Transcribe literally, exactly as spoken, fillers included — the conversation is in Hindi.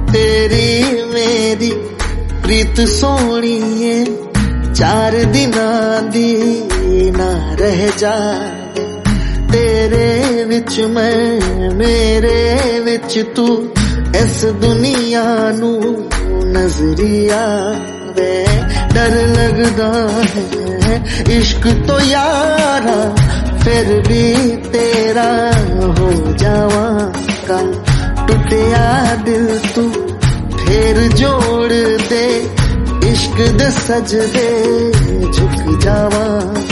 तेरी मेरी प्रीत सोहणीए चार दिनां दी ना रह जाए। तेरे विच मैं मेरे विच तू इस दुनिया नू नजरी आवे। डर लगदा है इश्क तो यारा फिर भी तेरा हो जावांगा। टुटिया दिल तू फिर जोड़ दे, इश्क दे सजदे झुक जावां।